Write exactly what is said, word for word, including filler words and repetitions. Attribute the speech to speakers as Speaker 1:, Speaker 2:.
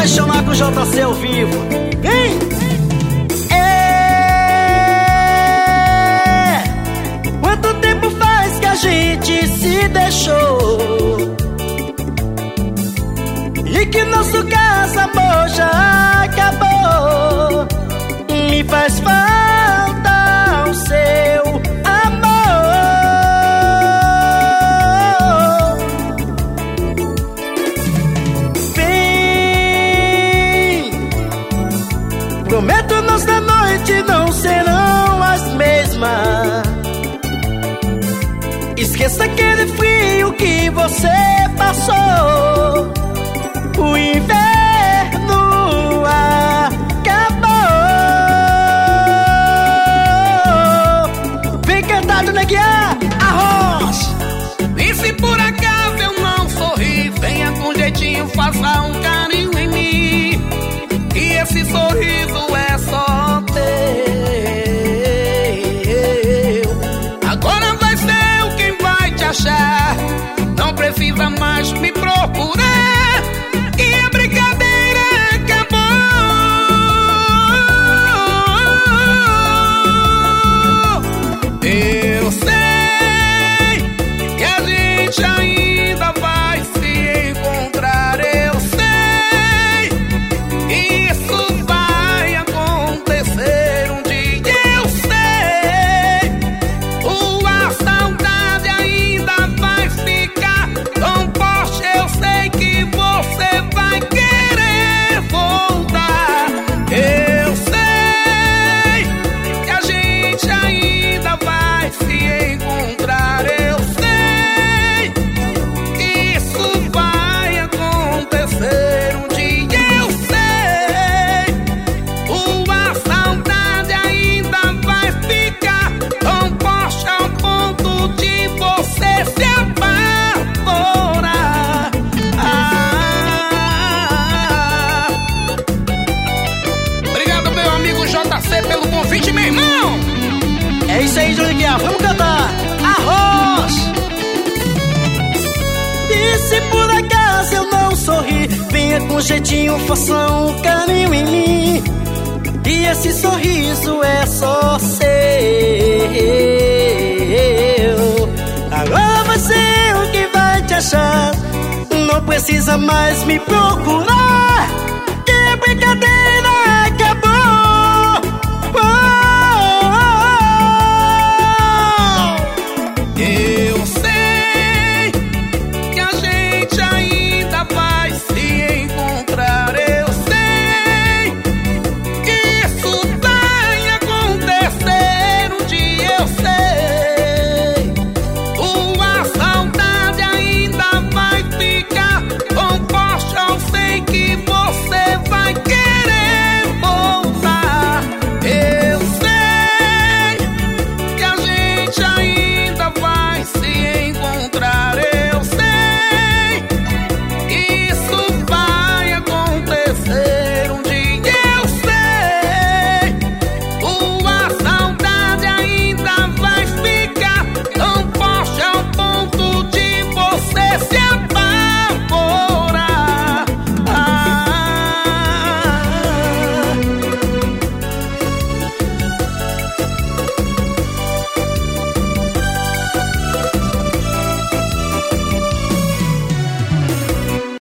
Speaker 1: apaixonar com o J C ao vivo. Vem! É... Quanto tempo faz que a gente se deixou e que nosso caso, amor, já acabou. Me faz falta o seu amor. Vem, prometo nossa noite não serão as mesmas. Esqueça aquele frio que você passou. O inverno acabou. Vem cantar, Dona Guiar, arroz.
Speaker 2: E se por acaso eu não sorri, venha com jeitinho, faça um carinho em mim. E esse sorriso é só teu. Agora vai ser eu quem vai te achar. Não precisa mais me procurar. E a brincadeira acabou. Eu sei que a gente ainda vai se encontrar. Eu sei que isso vai acontecer um dia. Eu sei, tua saudade ainda vai ficar tão forte. Eu sei que você vai querer voltar. Eu sei que a gente ainda vai se encontrar. Eu sei que isso vai acontecer um dia. Eu sei, tua saudade ainda vai ficar tão forte ao ponto de você se apavorar. Ah, obrigado, meu amigo J C, pelo convite, meu irmão.
Speaker 1: É isso aí, Dona Guiar, vamos cantar. Arroz. E se por acaso eu não sorri, venha com jeitinho, faça um carinho em mim. E esse sorriso é só seu. Agora vai ser o que vai te achar. Não precisa mais me procurar. Que a brincadeira acabou.